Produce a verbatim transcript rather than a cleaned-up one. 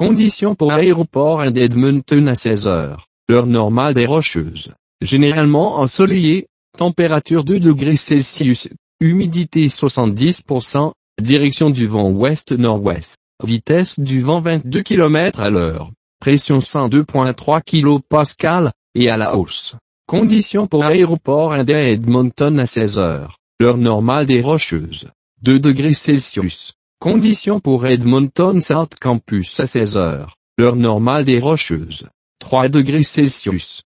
Conditions pour aéroport d'Edmonton à seize heures. Heure normale des Rocheuses. Généralement ensoleillé. Température deux degrés Celsius. Humidité soixante-dix pour cent. Direction du vent ouest-nord-ouest. Vitesse du vent vingt-deux kilomètres à l'heure. Pression cent deux virgule trois kilopascales, et à la hausse. Conditions pour aéroport indien à Edmonton à seize heures. Heure normale des Rocheuses. deux degrés Celsius. Conditions pour Edmonton South Campus à seize heures. Heure normale des Rocheuses. trois degrés Celsius.